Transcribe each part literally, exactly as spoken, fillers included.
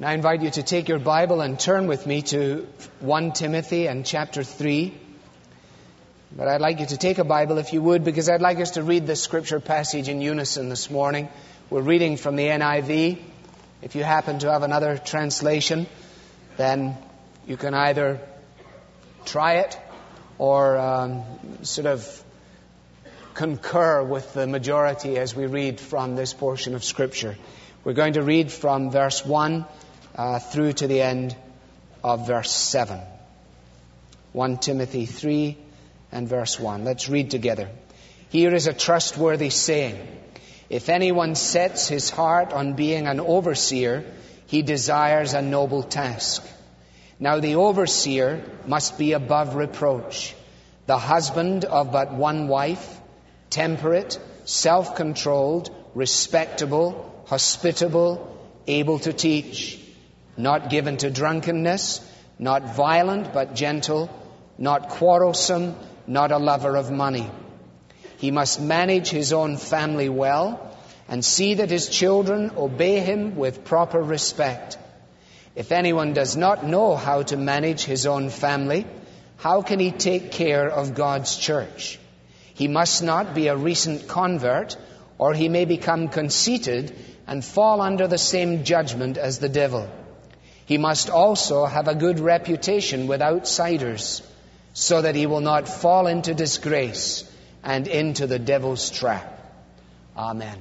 And I invite you to take your Bible and turn with me to First Timothy and chapter three. But I'd like you to take a Bible if you would, because I'd like us to read this scripture passage in unison this morning. We're reading from the N I V. If you happen to have another translation, then you can either try it or um, sort of concur with the majority as we read from this portion of Scripture. We're going to read from verse one uh, through to the end of verse seven. First Timothy three and verse one. Let's read together. Here is a trustworthy saying. If anyone sets his heart on being an overseer, he desires a noble task. Now the overseer must be above reproach, the husband of but one wife, temperate, self-controlled, respectable, hospitable, able to teach, not given to drunkenness, not violent but gentle, not quarrelsome, not a lover of money. He must manage his own family well and see that his children obey him with proper respect. If anyone does not know how to manage his own family, how can he take care of God's church? He must not be a recent convert, or he may become conceited and fall under the same judgment as the devil. He must also have a good reputation with outsiders, so that he will not fall into disgrace and into the devil's trap. Amen.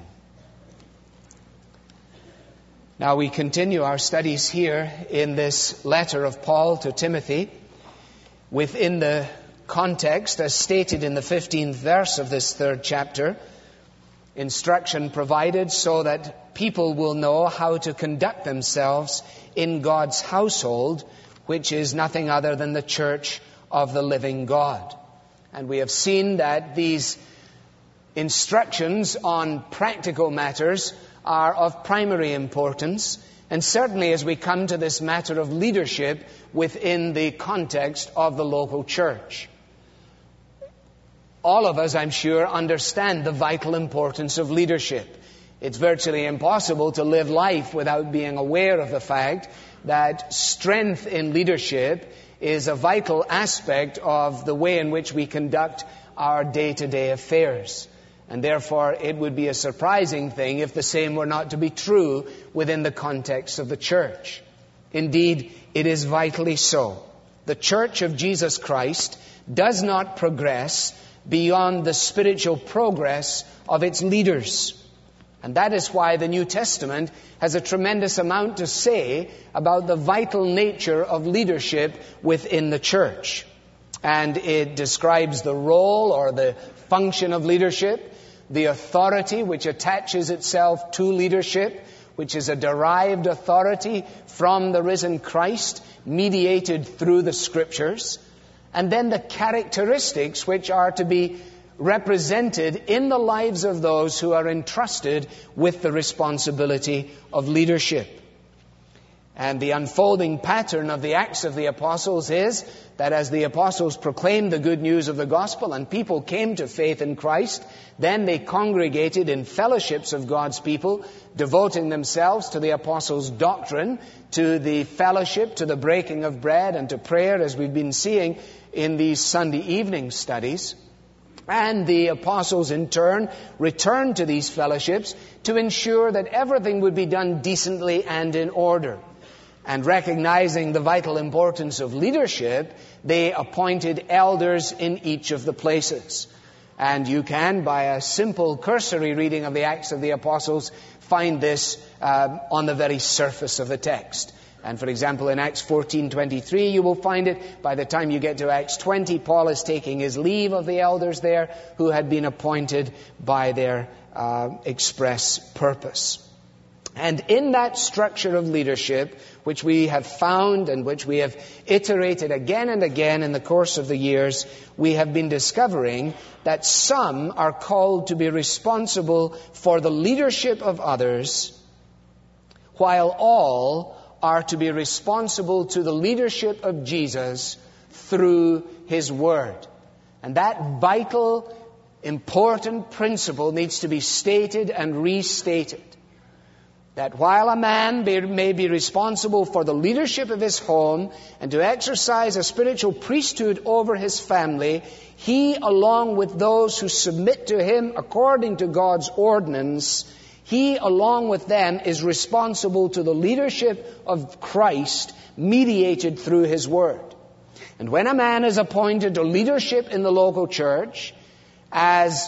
Now we continue our studies here in this letter of Paul to Timothy within the context, as stated in the fifteenth verse of this third chapter, instruction provided so that people will know how to conduct themselves in God's household, which is nothing other than the church of the living God. And we have seen that these instructions on practical matters are of primary importance, and certainly as we come to this matter of leadership within the context of the local church. All of us, I'm sure, understand the vital importance of leadership. It's virtually impossible to live life without being aware of the fact that strength in leadership is a vital aspect of the way in which we conduct our day-to-day affairs. And therefore, it would be a surprising thing if the same were not to be true within the context of the church. Indeed, it is vitally so. The Church of Jesus Christ does not progress beyond the spiritual progress of its leaders. And that is why the New Testament has a tremendous amount to say about the vital nature of leadership within the church. And it describes the role or the function of leadership, the authority which attaches itself to leadership, which is a derived authority from the risen Christ, mediated through the Scriptures, and then the characteristics which are to be represented in the lives of those who are entrusted with the responsibility of leadership. And the unfolding pattern of the Acts of the Apostles is that as the apostles proclaimed the good news of the gospel and people came to faith in Christ, then they congregated in fellowships of God's people, devoting themselves to the apostles' doctrine, to the fellowship, to the breaking of bread, and to prayer, as we've been seeing in these Sunday evening studies. And the apostles in turn returned to these fellowships to ensure that everything would be done decently and in order. And recognizing the vital importance of leadership, they appointed elders in each of the places. And you can, by a simple cursory reading of the Acts of the Apostles, find this uh, on the very surface of the text. And for example, in Acts fourteen twenty-three, you will find it. By the time you get to Acts twenty, Paul is taking his leave of the elders there who had been appointed by their uh, express purpose. And in that structure of leadership, which we have found and which we have iterated again and again in the course of the years, we have been discovering that some are called to be responsible for the leadership of others, while all are to be responsible to the leadership of Jesus through His Word. And that vital, important principle needs to be stated and restated. that while a man be, may be responsible for the leadership of his home and to exercise a spiritual priesthood over his family, he, along with those who submit to him according to God's ordinance, he, along with them, is responsible to the leadership of Christ mediated through his word. And when a man is appointed to leadership in the local church, as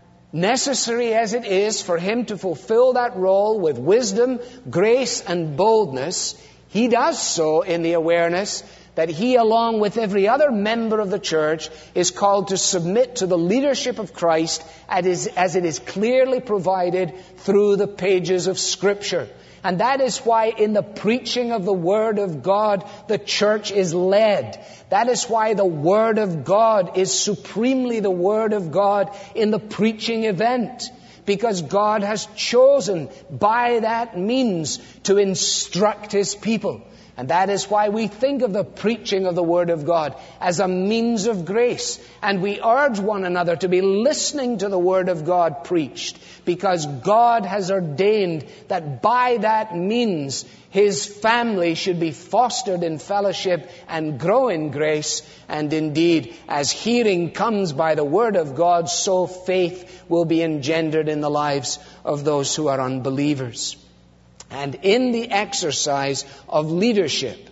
necessary as it is for him to fulfill that role with wisdom, grace, and boldness, he does so in the awareness that he, along with every other member of the church, is called to submit to the leadership of Christ as it is clearly provided through the pages of Scripture. And that is why in the preaching of the Word of God, the church is led. That is why the Word of God is supremely the Word of God in the preaching event. Because God has chosen by that means to instruct His people. And that is why we think of the preaching of the Word of God as a means of grace. And we urge one another to be listening to the Word of God preached, because God has ordained that by that means His family should be fostered in fellowship and grow in grace. And indeed, as hearing comes by the Word of God, so faith will be engendered in the lives of those who are unbelievers. And in the exercise of leadership,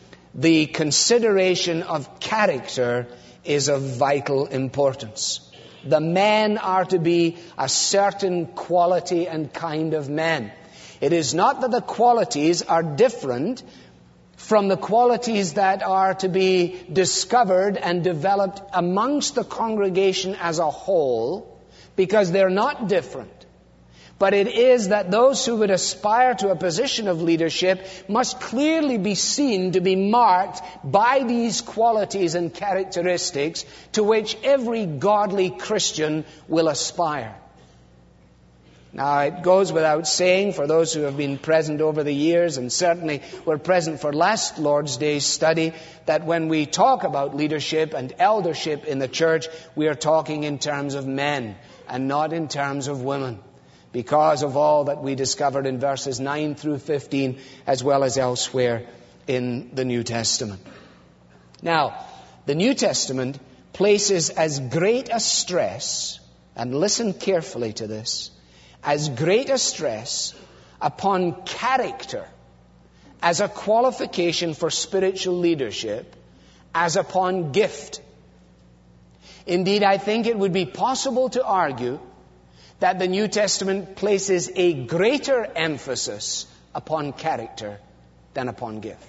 the consideration of character is of vital importance. The men are to be a certain quality and kind of men. It is not that the qualities are different from the qualities that are to be discovered and developed amongst the congregation as a whole, because they're not different. But it is that those who would aspire to a position of leadership must clearly be seen to be marked by these qualities and characteristics to which every godly Christian will aspire. Now, it goes without saying, for those who have been present over the years, and certainly were present for last Lord's Day's study, that when we talk about leadership and eldership in the church, we are talking in terms of men and not in terms of women, because of all that we discovered in verses nine through fifteen, as well as elsewhere in the New Testament. Now, the New Testament places as great a stress, and listen carefully to this, as great a stress upon character as a qualification for spiritual leadership as upon gift. Indeed, I think it would be possible to argue that the New Testament places a greater emphasis upon character than upon gift.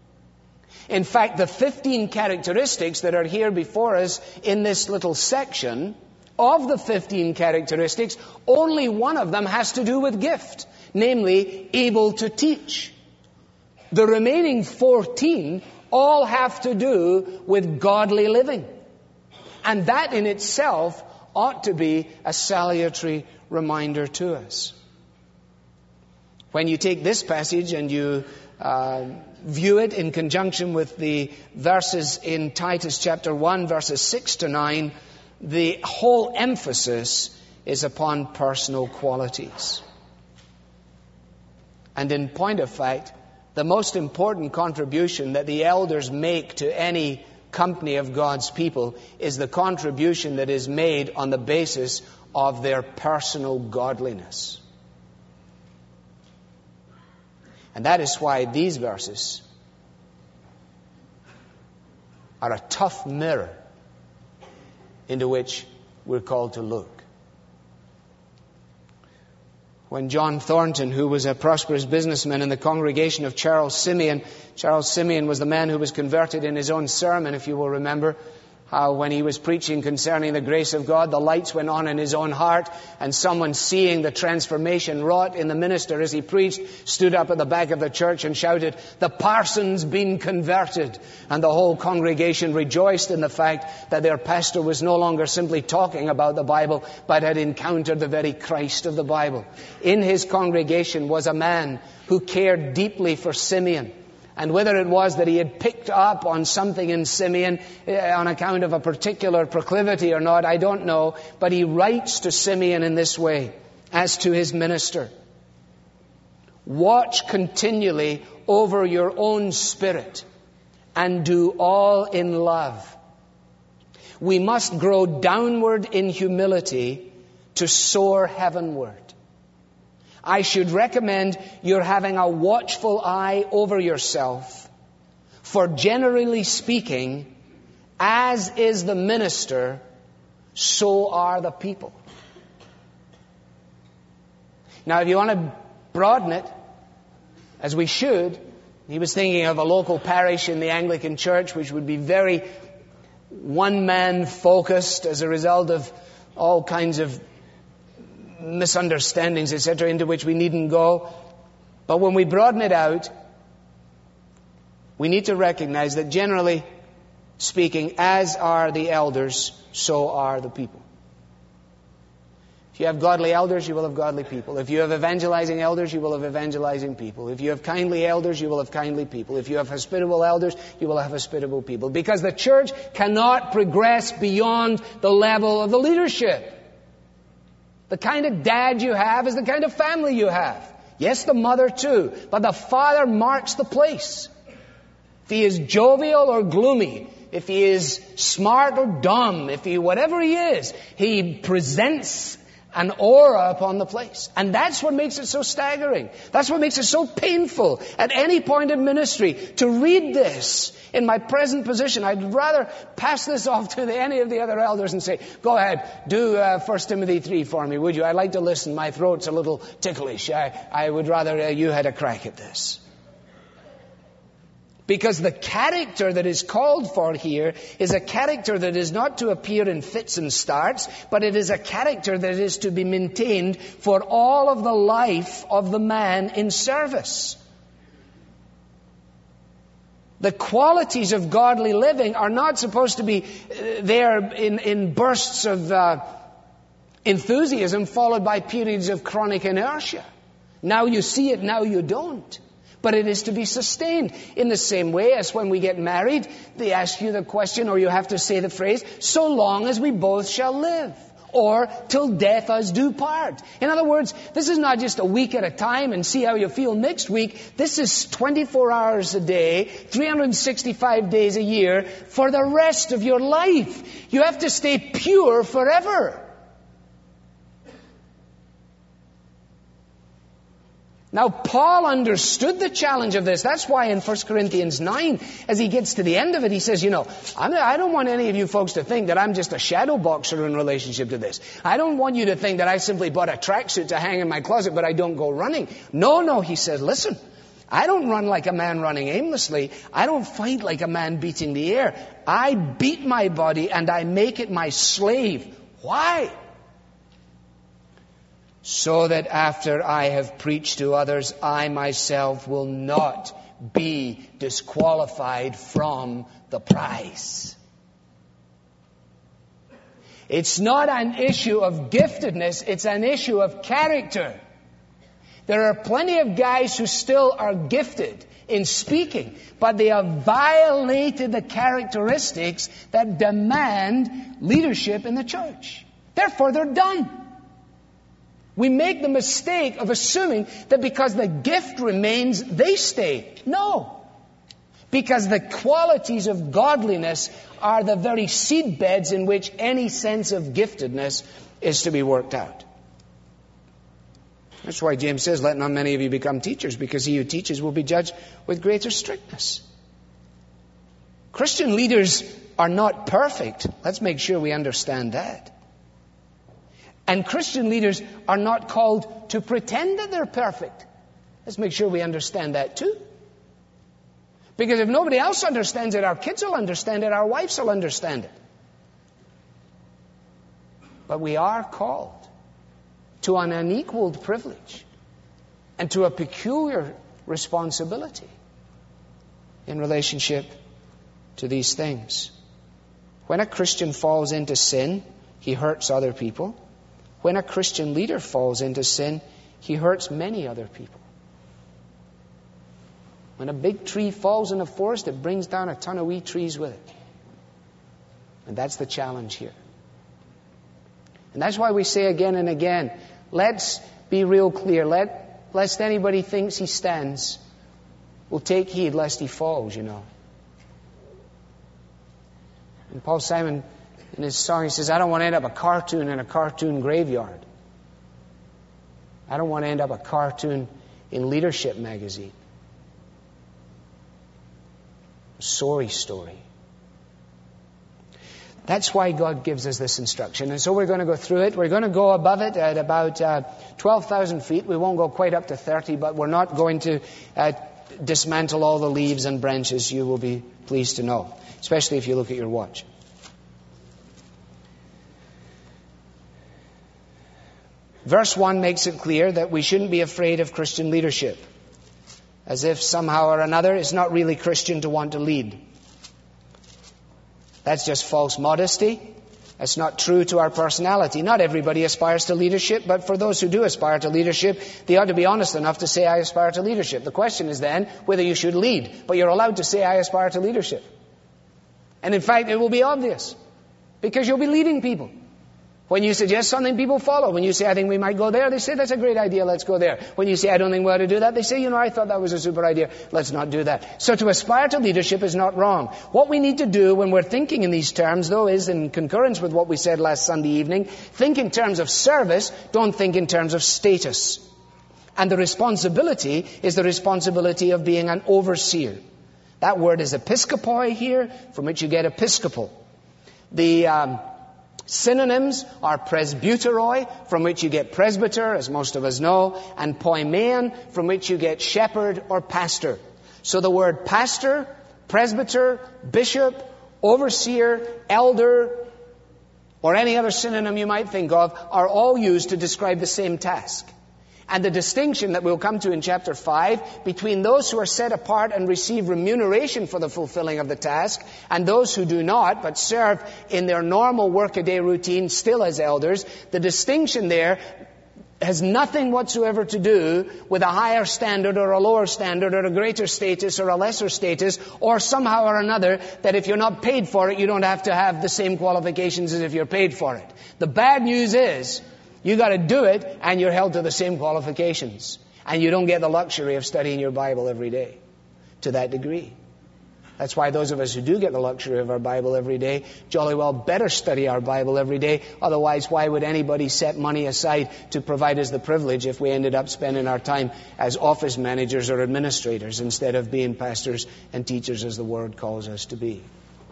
In fact, the fifteen characteristics that are here before us in this little section, of the fifteen characteristics, only one of them has to do with gift, namely, able to teach. The remaining fourteen all have to do with godly living. And that in itself ought to be a salutary reminder to us. When you take this passage and you uh, view it in conjunction with the verses in Titus chapter one, verses six to nine, the whole emphasis is upon personal qualities. And in point of fact, the most important contribution that the elders make to any company of God's people is the contribution that is made on the basis of their personal godliness. And that is why these verses are a tough mirror into which we're called to look. When John Thornton, who was a prosperous businessman in the congregation of Charles Simeon, Charles Simeon was the man who was converted in his own sermon, if you will remember, how when he was preaching concerning the grace of God, the lights went on in his own heart, and someone seeing the transformation wrought in the minister as he preached, stood up at the back of the church and shouted, "The parson's been converted." And the whole congregation rejoiced in the fact that their pastor was no longer simply talking about the Bible, but had encountered the very Christ of the Bible. In his congregation was a man who cared deeply for Simeon. And whether it was that he had picked up on something in Simeon on account of a particular proclivity or not, I don't know. But he writes to Simeon in this way, as to his minister. Watch continually over your own spirit, and do all in love. We must grow downward in humility to soar heavenward. I should recommend you're having a watchful eye over yourself, for generally speaking, as is the minister, so are the people. Now, if you want to broaden it, as we should, he was thinking of a local parish in the Anglican Church which would be very one-man focused as a result of all kinds of misunderstandings, et cetera, into which we needn't go. But when we broaden it out, we need to recognize that generally speaking, as are the elders, so are the people. If you have godly elders, you will have godly people. If you have evangelizing elders, you will have evangelizing people. If you have kindly elders, you will have kindly people. If you have hospitable elders, you will have hospitable people. Because the church cannot progress beyond the level of the leadership. The kind of dad you have is the kind of family you have. Yes, the mother too, but the father marks the place. If he is jovial or gloomy, if he is smart or dumb, if he, whatever he is, he presents an aura upon the place. And that's what makes it so staggering. That's what makes it so painful at any point in ministry to read this. In my present position, I'd rather pass this off to the, any of the other elders and say, go ahead, do uh, First Timothy three for me, would you? I'd like to listen. My throat's a little ticklish. I, I would rather uh, you had a crack at this. Because the character that is called for here is a character that is not to appear in fits and starts, but it is a character that is to be maintained for all of the life of the man in service. The qualities of godly living are not supposed to be there in, in bursts of uh, enthusiasm followed by periods of chronic inertia. Now you see it, now you don't. But it is to be sustained in the same way as when we get married, they ask you the question, or you have to say the phrase, so long as we both shall live, or till death us do part. In other words, this is not just a week at a time and see how you feel next week. This is twenty-four hours a day, three hundred sixty-five days a year for the rest of your life. You have to stay pure forever. Now, Paul understood the challenge of this. That's why in First Corinthians nine, as he gets to the end of it, he says, you know, I'm, I don't want any of you folks to think that I'm just a shadow boxer in relationship to this. I don't want you to think that I simply bought a tracksuit to hang in my closet, but I don't go running. No, no, he says, listen, I don't run like a man running aimlessly. I don't fight like a man beating the air. I beat my body and I make it my slave. Why? So that after I have preached to others, I myself will not be disqualified from the prize. It's not an issue of giftedness, it's an issue of character. There are plenty of guys who still are gifted in speaking, but they have violated the characteristics that demand leadership in the church. Therefore, they're done. We make the mistake of assuming that because the gift remains, they stay. No. Because the qualities of godliness are the very seedbeds in which any sense of giftedness is to be worked out. That's why James says, let not many of you become teachers, because he who teaches will be judged with greater strictness. Christian leaders are not perfect. Let's make sure we understand that. And Christian leaders are not called to pretend that they're perfect. Let's make sure we understand that too. Because if nobody else understands it, our kids will understand it, our wives will understand it. But we are called to an unequaled privilege and to a peculiar responsibility in relationship to these things. When a Christian falls into sin, he hurts other people. When a Christian leader falls into sin, he hurts many other people. When a big tree falls in a forest, it brings down a ton of wee trees with it. And that's the challenge here. And that's why we say again and again, let's be real clear. Let lest anybody thinks he stands. Will take heed lest he falls, you know. And Paul Simon, in his song, he says, I don't want to end up a cartoon in a cartoon graveyard. I don't want to end up a cartoon in Leadership magazine. A sorry story. That's why God gives us this instruction. And so we're going to go through it. We're going to go above it at about uh, twelve thousand feet. We won't go quite up to thirty, but we're not going to uh, dismantle all the leaves and branches, you will be pleased to know. Especially if you look at your watch. Verse one makes it clear that we shouldn't be afraid of Christian leadership. As if somehow or another it's not really Christian to want to lead. That's just false modesty. That's not true to our personality. Not everybody aspires to leadership, but for those who do aspire to leadership, they ought to be honest enough to say, I aspire to leadership. The question is then whether you should lead. But you're allowed to say, I aspire to leadership. And in fact, it will be obvious. Because you'll be leading people. When you suggest something, people follow. When you say, I think we might go there, they say, that's a great idea, let's go there. When you say, I don't think we ought to do that, they say, you know, I thought that was a super idea, let's not do that. So to aspire to leadership is not wrong. What we need to do when we're thinking in these terms, though, is in concurrence with what we said last Sunday evening, think in terms of service, don't think in terms of status. And the responsibility is the responsibility of being an overseer. That word is episkopoi here, from which you get episcopal. The um, synonyms are presbyteroi, from which you get presbyter, as most of us know, and poimeon, from which you get shepherd or pastor. So the word pastor, presbyter, bishop, overseer, elder, or any other synonym you might think of, are all used to describe the same task. And the distinction that we'll come to in chapter five between those who are set apart and receive remuneration for the fulfilling of the task and those who do not but serve in their normal workaday routine still as elders, the distinction there has nothing whatsoever to do with a higher standard or a lower standard or a greater status or a lesser status or somehow or another that if you're not paid for it, you don't have to have the same qualifications as if you're paid for it. The bad news is, you got to do it, and you're held to the same qualifications. And you don't get the luxury of studying your Bible every day to that degree. That's why those of us who do get the luxury of our Bible every day jolly well better study our Bible every day. Otherwise, why would anybody set money aside to provide us the privilege if we ended up spending our time as office managers or administrators instead of being pastors and teachers as the Word calls us to be?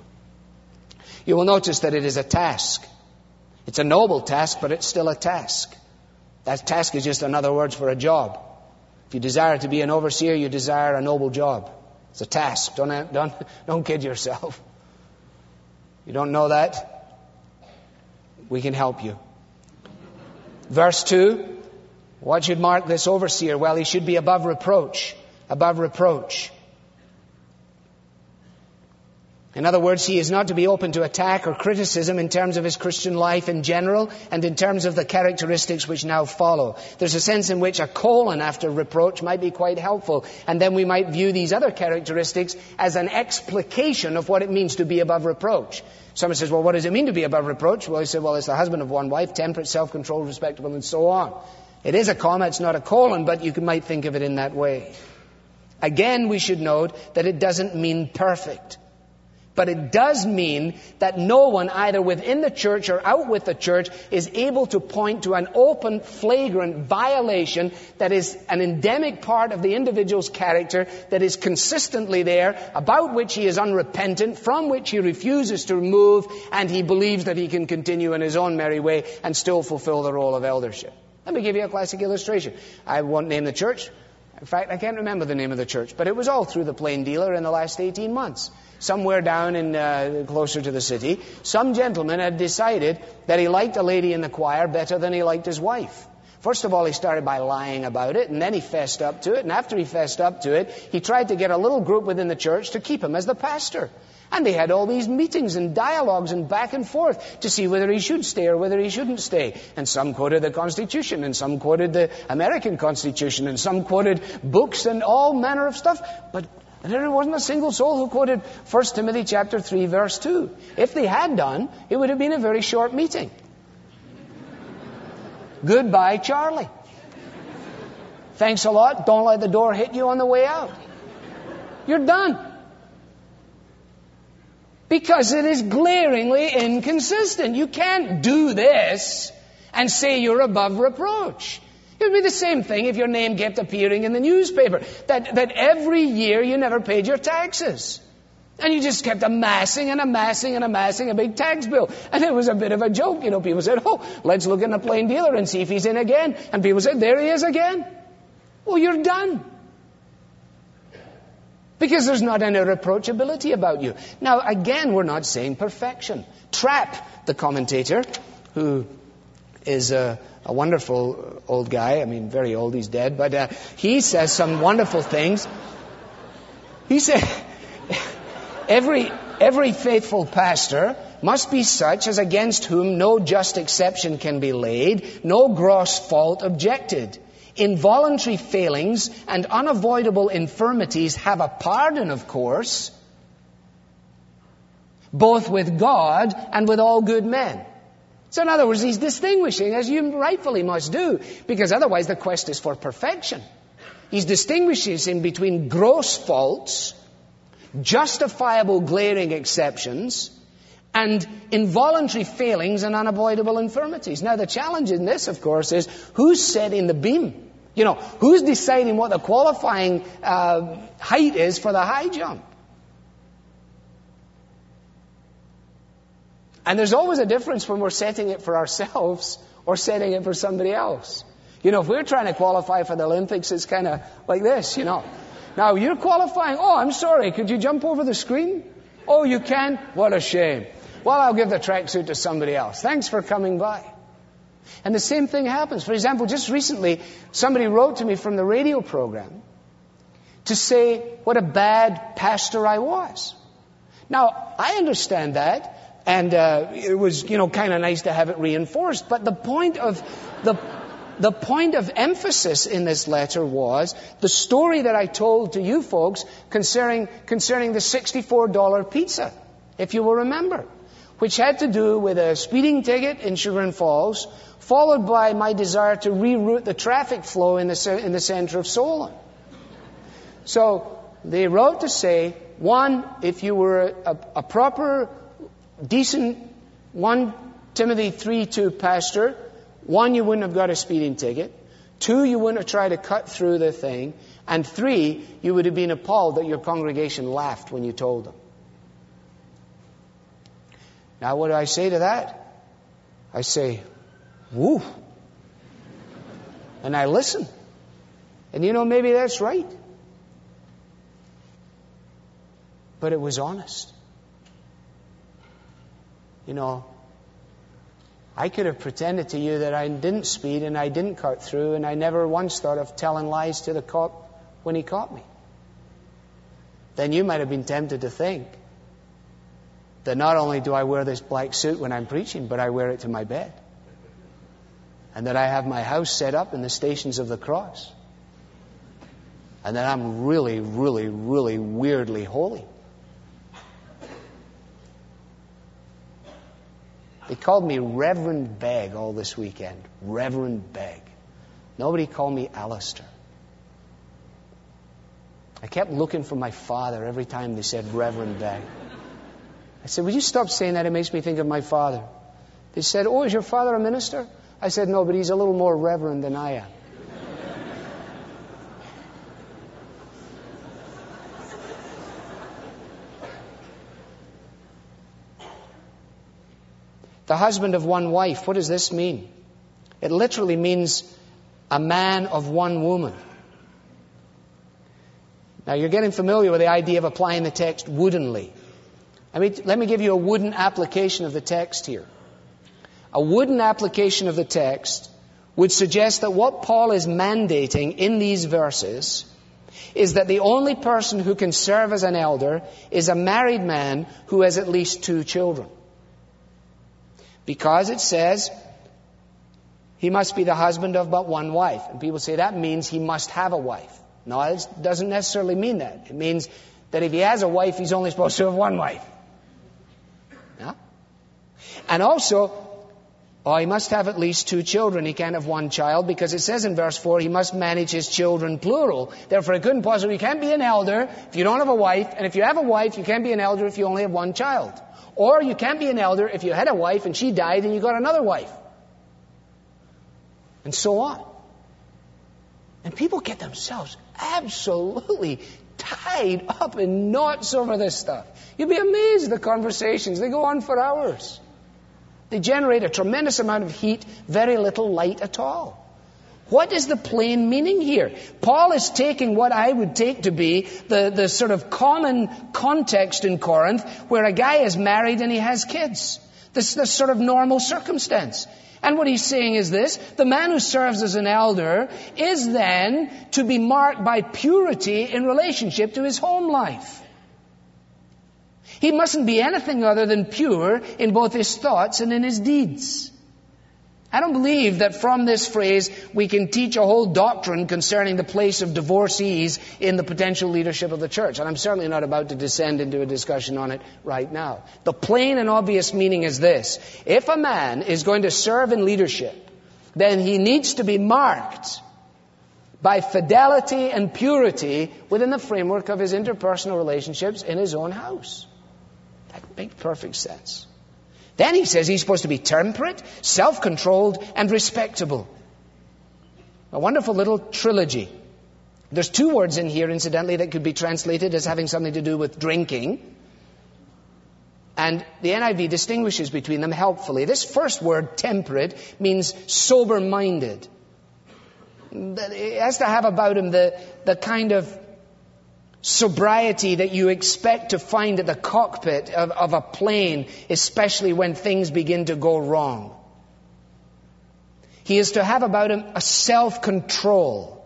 You will notice that it is a task. It's a noble task, but it's still a task. That task is just another word for a job. If you desire to be an overseer, you desire a noble job. It's a task. Don't, don't, don't kid yourself. You don't know that? We can help you. Verse two. What should mark this overseer? Well, he should be above reproach. Above reproach. In other words, he is not to be open to attack or criticism in terms of his Christian life in general and in terms of the characteristics which now follow. There's a sense in which a colon after reproach might be quite helpful. And then we might view these other characteristics as an explication of what it means to be above reproach. Someone says, well, what does it mean to be above reproach? Well, he said, well, it's the husband of one wife, temperate, self-controlled, respectable, and so on. It is a comma, it's not a colon, but you might think of it in that way. Again, we should note that it doesn't mean perfect. But it does mean that no one, either within the church or out with the church, is able to point to an open, flagrant violation that is an endemic part of the individual's character, that is consistently there, about which he is unrepentant, from which he refuses to move, and he believes that he can continue in his own merry way and still fulfill the role of eldership. Let me give you a classic illustration. I won't name the church. In fact, I can't remember the name of the church, but it was all through the Plain Dealer in the last eighteen months. Somewhere down in uh, closer to the city, some gentleman had decided that he liked a lady in the choir better than he liked his wife. First of all, he started by lying about it, and then he fessed up to it, and after he fessed up to it, he tried to get a little group within the church to keep him as the pastor. And they had all these meetings and dialogues and back and forth to see whether he should stay or whether he shouldn't stay. And some quoted the Constitution, and some quoted the American Constitution, and some quoted books and all manner of stuff. But there wasn't a single soul who quoted First Timothy chapter three, verse two. If they had done, it would have been a very short meeting. Goodbye, Charlie. Thanks a lot. Don't let the door hit you on the way out. You're done. Because it is glaringly inconsistent. You can't do this and say you're above reproach. It would be the same thing if your name kept appearing in the newspaper. That, that every year you never paid your taxes. And you just kept amassing and amassing and amassing a big tax bill. And it was a bit of a joke. You know, people said, oh, let's look in the plain dealer and see if he's in again. And people said, there he is again. Well, you're done. Because there's not any reproachability about you. Now, again, we're not saying perfection. Trapp, the commentator, who is a, a wonderful old guy. I mean, very old, he's dead. But uh, he says some wonderful things. He said... Every, every faithful pastor must be such as against whom no just exception can be laid, no gross fault objected. Involuntary failings and unavoidable infirmities have a pardon, of course, both with God and with all good men. So in other words, he's distinguishing, as you rightfully must do, because otherwise the quest is for perfection. He's distinguishing between gross faults, justifiable glaring exceptions, and involuntary failings and unavoidable infirmities. Now the challenge in this, of course, is who's setting the beam? You know, who's deciding what the qualifying uh, height is for the high jump? And there's always a difference when we're setting it for ourselves or setting it for somebody else. You know, if we're trying to qualify for the Olympics, it's kind of like this, you know. Now, you're qualifying. Oh, I'm sorry. Could you jump over the screen? Oh, you can? What a shame. Well, I'll give the tracksuit to somebody else. Thanks for coming by. And the same thing happens. For example, just recently, somebody wrote to me from the radio program to say what a bad pastor I was. Now, I understand that, and uh, it was, you know, kind of nice to have it reinforced. But the point of the The point of emphasis in this letter was the story that I told to you folks concerning, concerning the sixty-four dollar pizza, if you will remember, which had to do with a speeding ticket in Sugar Falls, followed by my desire to reroute the traffic flow in the, in the center of Solon. So they wrote to say, one, if you were a, a proper, decent First Timothy three two pastor, one, you wouldn't have got a speeding ticket. Two, you wouldn't have tried to cut through the thing. And three, you would have been appalled that your congregation laughed when you told them. Now, what do I say to that? I say, woo. And I listen. And you know, maybe that's right. But it was honest. You know, I could have pretended to you that I didn't speed and I didn't cut through, and I never once thought of telling lies to the cop when he caught me. Then you might have been tempted to think that not only do I wear this black suit when I'm preaching, but I wear it to my bed. And that I have my house set up in the Stations of the Cross. And that I'm really, really, really weirdly holy. They called me Reverend Begg all this weekend. Reverend Begg. Nobody called me Alistair. I kept looking for my father every time they said Reverend Begg. I said, would you stop saying that? It makes me think of my father. They said, oh, is your father a minister? I said, no, but he's a little more reverend than I am. The husband of one wife. What does this mean? It literally means a man of one woman. Now you're getting familiar with the idea of applying the text woodenly. I mean, let me give you a wooden application of the text here. A wooden application of the text would suggest that what Paul is mandating in these verses is that the only person who can serve as an elder is a married man who has at least two children. Because it says he must be the husband of but one wife. And people say that means he must have a wife. No, it doesn't necessarily mean that. It means that if he has a wife, he's only supposed to have one wife. Yeah? And also, Oh, he must have at least two children. He can't have one child because it says in verse four, he must manage his children plural. Therefore, it couldn't possibly, you can't be an elder if you don't have a wife. And if you have a wife, you can't be an elder if you only have one child. Or you can't be an elder if you had a wife and she died and you got another wife. And so on. And people get themselves absolutely tied up in knots over this stuff. You'd be amazed at the conversations. They go on for hours. They generate a tremendous amount of heat, very little light at all. What is the plain meaning here? Paul is taking what I would take to be the, the sort of common context in Corinth where a guy is married and he has kids. This, this sort of normal circumstance. And what he's saying is this: the man who serves as an elder is then to be marked by purity in relationship to his home life. He mustn't be anything other than pure in both his thoughts and in his deeds. I don't believe that from this phrase we can teach a whole doctrine concerning the place of divorcees in the potential leadership of the church. And I'm certainly not about to descend into a discussion on it right now. The plain and obvious meaning is this: if a man is going to serve in leadership, then he needs to be marked by fidelity and purity within the framework of his interpersonal relationships in his own house. That makes perfect sense. Then he says he's supposed to be temperate, self-controlled, and respectable. A wonderful little trilogy. There's two words in here, incidentally, that could be translated as having something to do with drinking. And the N I V distinguishes between them helpfully. This first word, temperate, means sober-minded. It has to have about him the, the kind of sobriety that you expect to find at the cockpit of, of a plane, especially when things begin to go wrong. He is to have about him a self-control,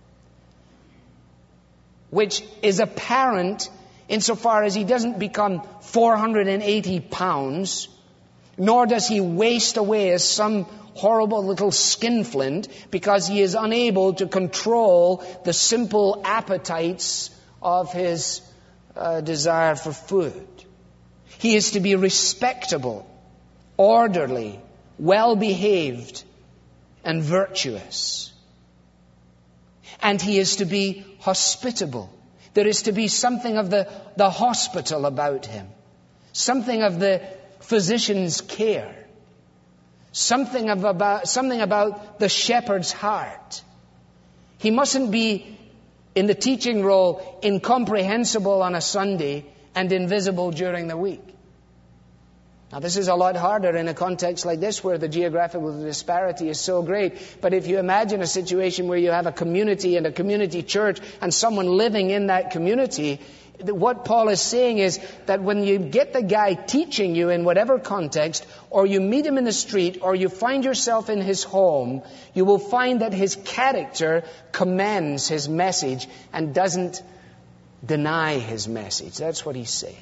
which is apparent insofar as he doesn't become four hundred eighty pounds, nor does he waste away as some horrible little skinflint because he is unable to control the simple appetites of his uh, desire for food. He is to be respectable, orderly, well-behaved, and virtuous. And he is to be hospitable. There is to be something of the, the hospital about him. Something of the physician's care. Something of about, something about the shepherd's heart. He mustn't be in the teaching role, incomprehensible on a Sunday and invisible during the week. Now, this is a lot harder in a context like this where the geographical disparity is so great. But if you imagine a situation where you have a community and a community church and someone living in that community, what Paul is saying is that when you get the guy teaching you in whatever context, or you meet him in the street, or you find yourself in his home, you will find that his character commends his message and doesn't deny his message. That's what he's saying.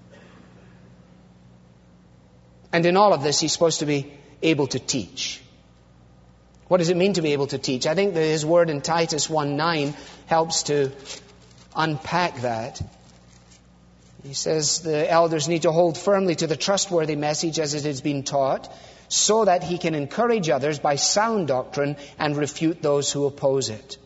And in all of this, he's supposed to be able to teach. What does it mean to be able to teach? I think that his word in Titus one nine helps to unpack that. He says the elders need to hold firmly to the trustworthy message as it has been taught, so that he can encourage others by sound doctrine and refute those who oppose it.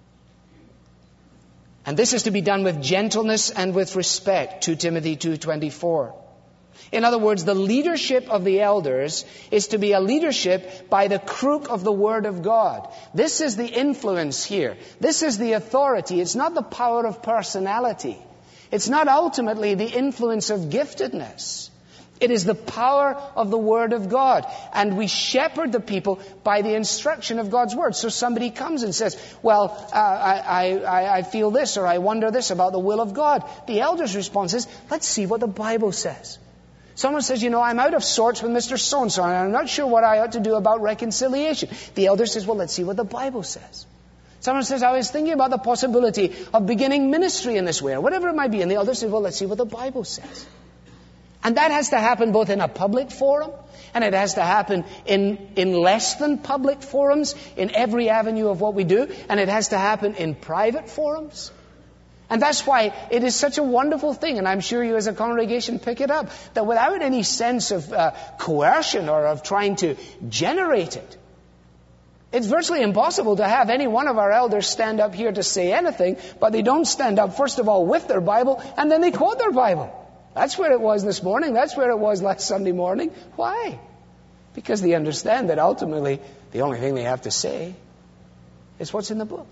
And this is to be done with gentleness and with respect, Second Timothy two twenty-four. In other words, the leadership of the elders is to be a leadership by the crook of the Word of God. This is the influence here. This is the authority. It's not the power of personality. It's not ultimately the influence of giftedness. It is the power of the Word of God. And we shepherd the people by the instruction of God's Word. So somebody comes and says, well, uh, I, I, I feel this, or I wonder this about the will of God. The elder's response is, let's see what the Bible says. Someone says, you know, I'm out of sorts with Mister So-and-so, and I'm not sure what I ought to do about reconciliation. The elder says, well, let's see what the Bible says. Someone says, I was thinking about the possibility of beginning ministry in this way, or whatever it might be. And the elder says, well, let's see what the Bible says. And that has to happen both in a public forum, and it has to happen in, in less than public forums, in every avenue of what we do, and it has to happen in private forums. And that's why it is such a wonderful thing, and I'm sure you as a congregation pick it up, that without any sense of uh, coercion or of trying to generate it, it's virtually impossible to have any one of our elders stand up here to say anything, but they don't stand up, first of all, with their Bible, and then they quote their Bible. That's where it was this morning. That's where it was last Sunday morning. Why? Because they understand that ultimately the only thing they have to say is what's in the book.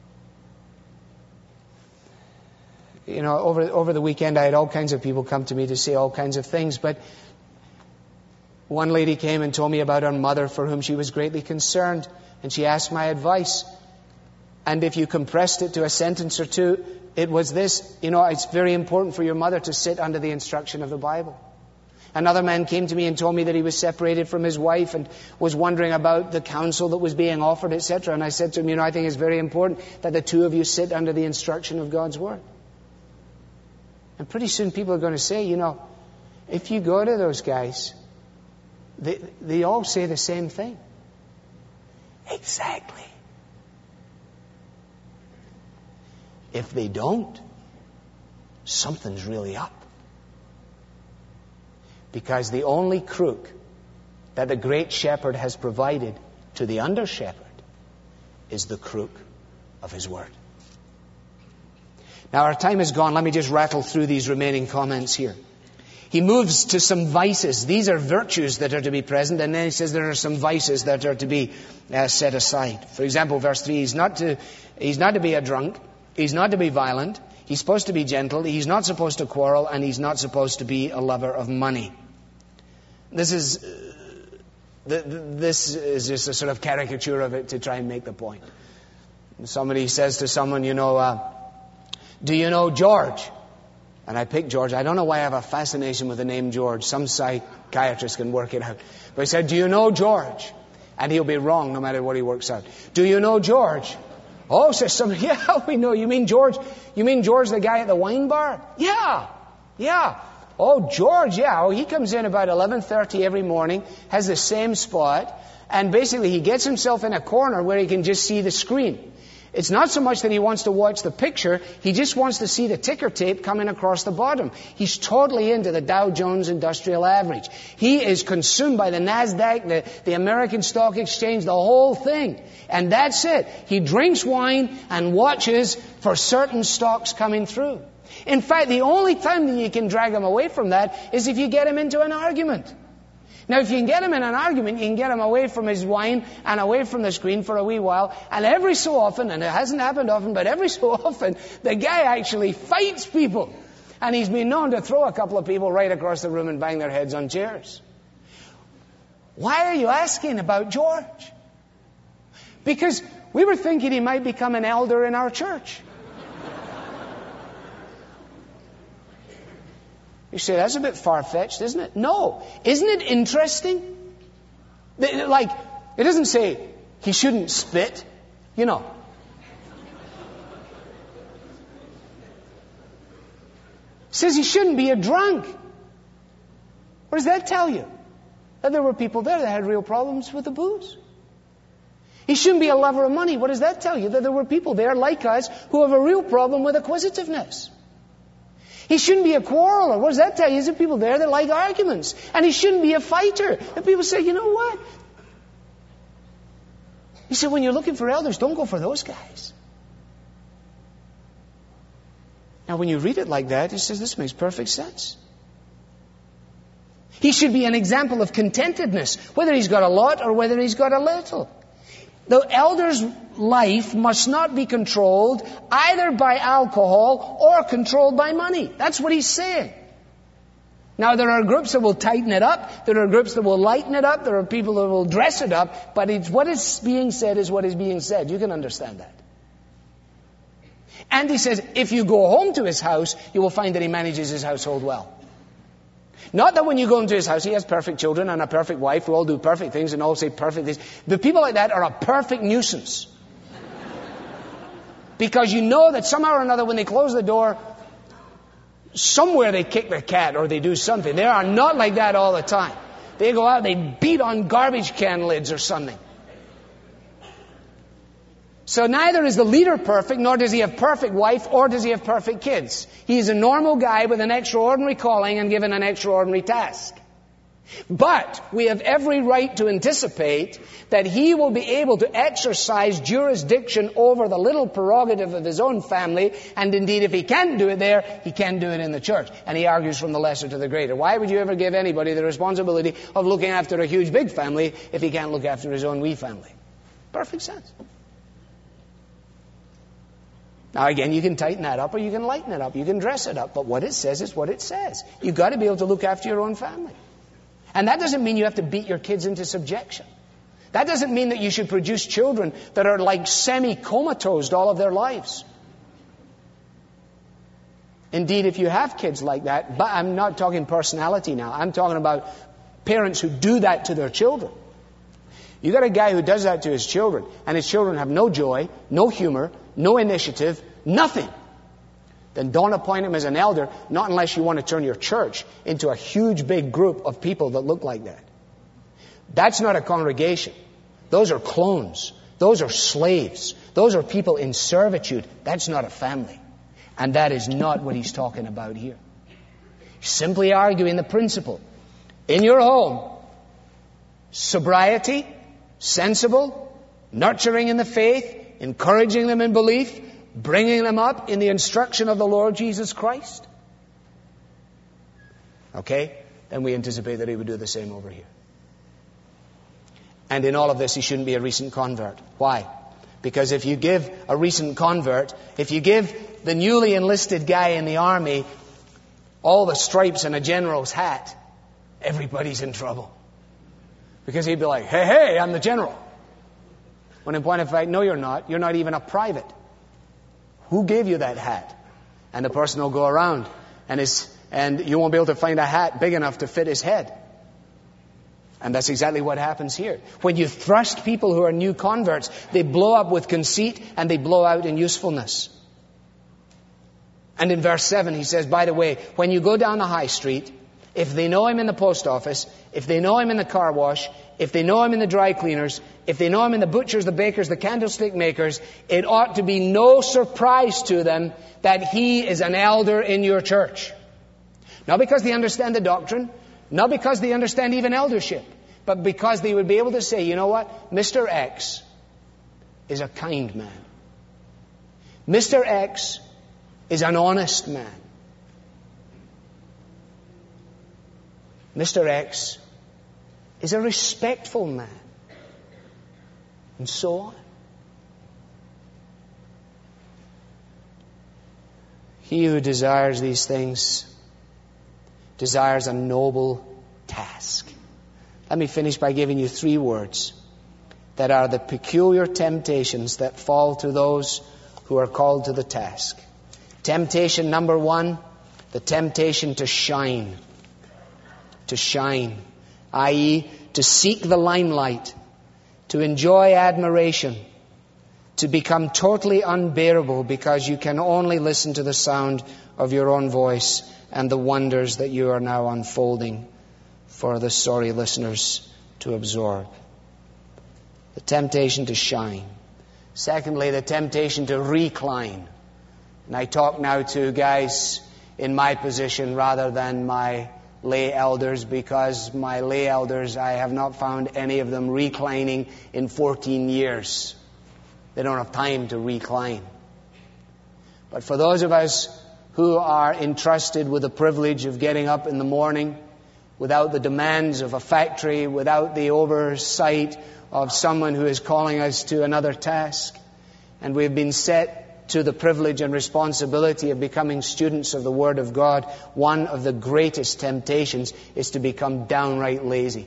You know, over over the weekend I had all kinds of people come to me to say all kinds of things, but one lady came and told me about her mother for whom she was greatly concerned, and she asked my advice. And if you compressed it to a sentence or two, it was this: you know, it's very important for your mother to sit under the instruction of the Bible. Another man came to me and told me that he was separated from his wife and was wondering about the counsel that was being offered, et cetera. And I said to him, you know, I think it's very important that the two of you sit under the instruction of God's Word. And pretty soon people are going to say, you know, if you go to those guys, they, they all say the same thing. Exactly. If they don't, something's really up. Because the only crook that the great shepherd has provided to the under shepherd is the crook of his word. Now our time is gone. Let me just rattle through these remaining comments here. He moves to some vices. These are virtues that are to be present, and then he says there are some vices that are to be uh, set aside. For example, verse three, he's not to, he's not to be a drunk, he's not to be violent, he's supposed to be gentle, he's not supposed to quarrel, and he's not supposed to be a lover of money. This is, uh, th- th- this is just a sort of caricature of it to try and make the point. Somebody says to someone, you know, uh, do you know George? And I picked George. I don't know why I have a fascination with the name George. Some psychiatrist can work it out. But he said, do you know George? And he'll be wrong no matter what he works out. Do you know George? Oh, says somebody, yeah, we know. You mean George? You mean George, the guy at the wine bar? Yeah, yeah. Oh, George, yeah. Oh, he comes in about eleven thirty every morning, has the same spot, and basically he gets himself in a corner where he can just see the screen. It's not so much that he wants to watch the picture, he just wants to see the ticker tape coming across the bottom. He's totally into the Dow Jones Industrial Average. He is consumed by the NASDAQ, the, the American Stock Exchange, the whole thing. And that's it. He drinks wine and watches for certain stocks coming through. In fact, the only time that you can drag him away from that is if you get him into an argument. Now, if you can get him in an argument, you can get him away from his wine and away from the screen for a wee while. And every so often, and it hasn't happened often, but every so often, the guy actually fights people. And he's been known to throw a couple of people right across the room and bang their heads on chairs. Why are you asking about George? Because we were thinking he might become an elder in our church. You say, that's a bit far-fetched, isn't it? No. Isn't it interesting? Like, it doesn't say he shouldn't spit, you know. It says he shouldn't be a drunk. What does that tell you? That there were people there that had real problems with the booze. He shouldn't be a lover of money. What does that tell you? That there were people there like us who have a real problem with acquisitiveness. He shouldn't be a quarreler. What does that tell you? There's people there that like arguments. And he shouldn't be a fighter. And people say, you know what? He said, when you're looking for elders, don't go for those guys. Now, when you read it like that, he says, this makes perfect sense. He should be an example of contentedness, whether he's got a lot or whether he's got a little. The elder's life must not be controlled either by alcohol or controlled by money. That's what he's saying. Now, there are groups that will tighten it up. There are groups that will lighten it up. There are people that will dress it up. But it's what is being said is what is being said. You can understand that. And he says, if you go home to his house, you will find that he manages his household well. Not that when you go into his house, he has perfect children and a perfect wife who all do perfect things and all say perfect things. The people like that are a perfect nuisance. Because you know that somehow or another when they close the door, somewhere they kick the cat or they do something. They are not like that all the time. They go out, they beat on garbage can lids or something. So neither is the leader perfect, nor does he have perfect wife, or does he have perfect kids. He's a normal guy with an extraordinary calling and given an extraordinary task. But we have every right to anticipate that he will be able to exercise jurisdiction over the little prerogative of his own family, and indeed if he can't do it there, he can do it in the church. And he argues from the lesser to the greater. Why would you ever give anybody the responsibility of looking after a huge big family if he can't look after his own wee family? Perfect sense. Now again, you can tighten that up or you can lighten it up. You can dress it up. But what it says is what it says. You've got to be able to look after your own family. And that doesn't mean you have to beat your kids into subjection. That doesn't mean that you should produce children that are like semi-comatose all of their lives. Indeed, if you have kids like that, but I'm not talking personality now. I'm talking about parents who do that to their children. You got a guy who does that to his children, and his children have no joy, no humor, no initiative, nothing. Then don't appoint him as an elder, not unless you want to turn your church into a huge big group of people that look like that. That's not a congregation. Those are clones. Those are slaves. Those are people in servitude. That's not a family. And that is not what he's talking about here. He's simply arguing the principle. In your home, sobriety, sensible, nurturing in the faith, encouraging them in belief, bringing them up in the instruction of the Lord Jesus Christ. Okay? Then we anticipate that he would do the same over here. And in all of this, he shouldn't be a recent convert. Why? Because if you give a recent convert, if you give the newly enlisted guy in the army all the stripes and a general's hat, everybody's in trouble. Because he'd be like, hey, hey, I'm the general. When in point of fact, no, you're not. You're not even a private. Who gave you that hat? And the person will go around and his, and you won't be able to find a hat big enough to fit his head. And that's exactly what happens here. When you thrust people who are new converts, they blow up with conceit and they blow out in usefulness. And in verse seven he says, by the way, when you go down the high street, if they know him in the post office, if they know him in the car wash, if they know him in the dry cleaners, if they know him in the butchers, the bakers, the candlestick makers, it ought to be no surprise to them that he is an elder in your church. Not because they understand the doctrine, not because they understand even eldership, but because they would be able to say, you know what? Mister X is a kind man. Mister X is an honest man. Mister X is a respectful man. And so on. He who desires these things desires a noble task. Let me finish by giving you three words that are the peculiar temptations that fall to those who are called to the task. Temptation number one, the temptation to shine. To shine, that is, to seek the limelight, to enjoy admiration, to become totally unbearable because you can only listen to the sound of your own voice and the wonders that you are now unfolding for the sorry listeners to absorb. The temptation to shine. Secondly, the temptation to recline. And I talk now to guys in my position rather than my lay elders, because my lay elders, I have not found any of them reclining in fourteen years. They don't have time to recline. But for those of us who are entrusted with the privilege of getting up in the morning without the demands of a factory, without the oversight of someone who is calling us to another task, and we've been set to the privilege and responsibility of becoming students of the Word of God, one of the greatest temptations is to become downright lazy.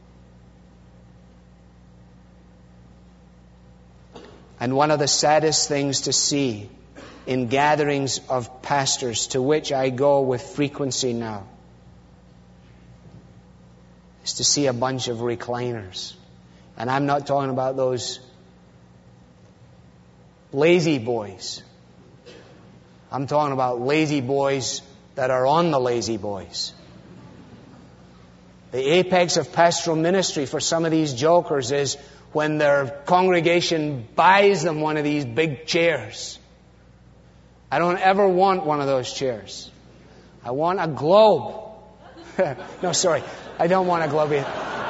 And one of the saddest things to see in gatherings of pastors to which I go with frequency now is to see a bunch of recliners. And I'm not talking about those lazy boys. I'm talking about lazy boys that are on the lazy boys. The apex of pastoral ministry for some of these jokers is when their congregation buys them one of these big chairs. I don't ever want one of those chairs. I want a globe. No, sorry. I don't want a globe either.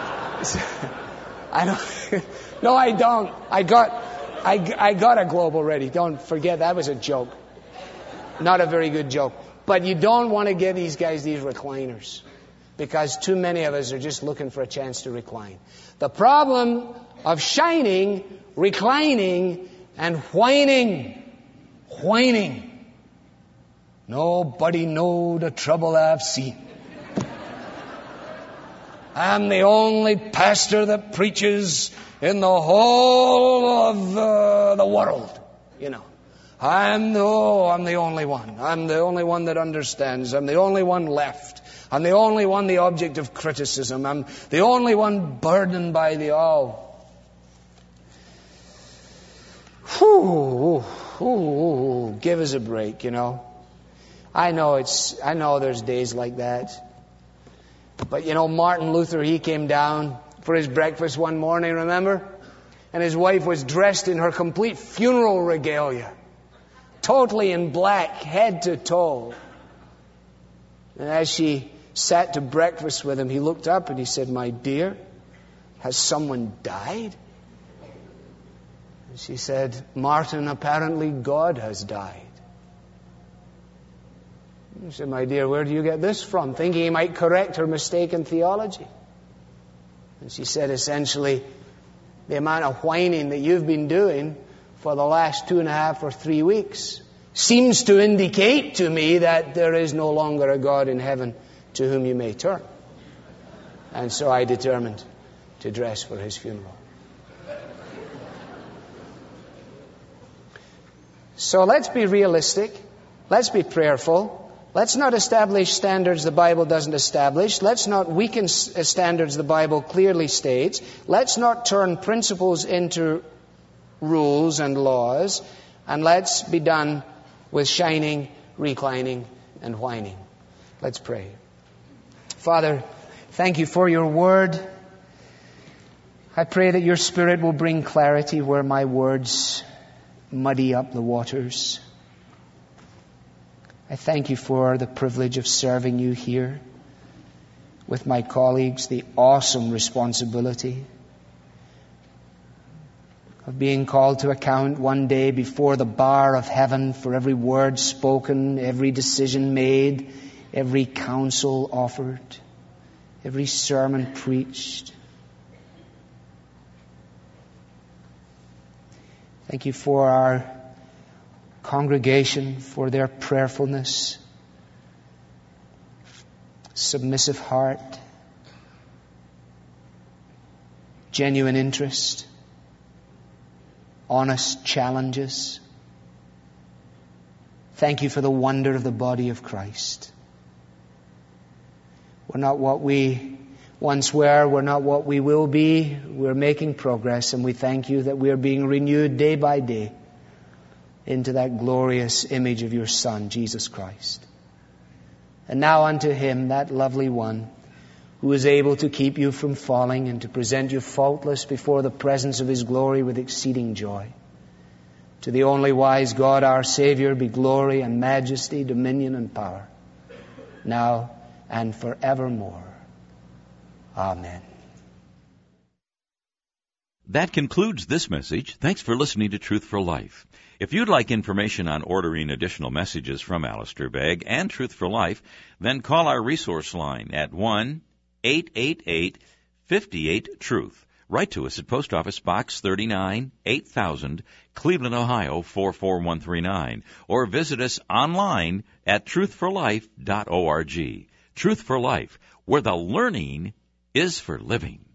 I don't. No, I don't. I got, I, I got a globe already. Don't forget, that was a joke. Not a very good joke. But you don't want to give these guys these recliners, because too many of us are just looking for a chance to recline. The problem of shining, reclining, and whining. Whining. Nobody know the trouble I've seen. I'm the only pastor that preaches in the whole of uh, the world. You know. I'm the, oh, I'm the only one. I'm the only one that understands. I'm the only one left. I'm the only one the object of criticism. I'm the only one burdened by the all. Whew, whew, give us a break, you know. I know it's, I know there's days like that. But you know, Martin Luther, he came down for his breakfast one morning, remember? And his wife was dressed in her complete funeral regalia. Totally in black, head to toe. And as she sat to breakfast with him, he looked up and he said, "My dear, has someone died?" And she said, "Martin, apparently God has died." He said, "My dear, where do you get this from?" Thinking he might correct her mistaken theology. And she said, essentially, the amount of whining that you've been doing for the last two and a half or three weeks seems to indicate to me that there is no longer a God in heaven to whom you may turn. And so I determined to dress for his funeral. So let's be realistic. Let's be prayerful. Let's not establish standards the Bible doesn't establish. Let's not weaken standards the Bible clearly states. Let's not turn principles into rules and laws. And let's be done with shining, reclining, and whining. Let's pray. Father, thank you for your word. I pray that your Spirit will bring clarity where my words muddy up the waters. I thank you for the privilege of serving you here with my colleagues, the awesome responsibility of being called to account one day before the bar of heaven for every word spoken, every decision made, every counsel offered, every sermon preached. Thank you for our congregation, for their prayerfulness, submissive heart, genuine interest, honest challenges. Thank you for the wonder of the body of Christ. We're not what we once were. We're not what we will be. We're making progress, and we thank you that we are being renewed day by day into that glorious image of your Son, Jesus Christ. And now unto him, that lovely one, who is able to keep you from falling and to present you faultless before the presence of his glory with exceeding joy. To the only wise God, our Savior, be glory and majesty, dominion and power, now and forevermore. Amen. That concludes this message. Thanks for listening to Truth for Life. If you'd like information on ordering additional messages from Alistair Begg and Truth for Life, then call our resource line at one eight eight eight, five eight, truth. Write to us at Post Office Box thirty-nine, eight thousand, Cleveland, Ohio, four four one three nine, or visit us online at truth for life dot org. Truth for Life, where the learning is for living.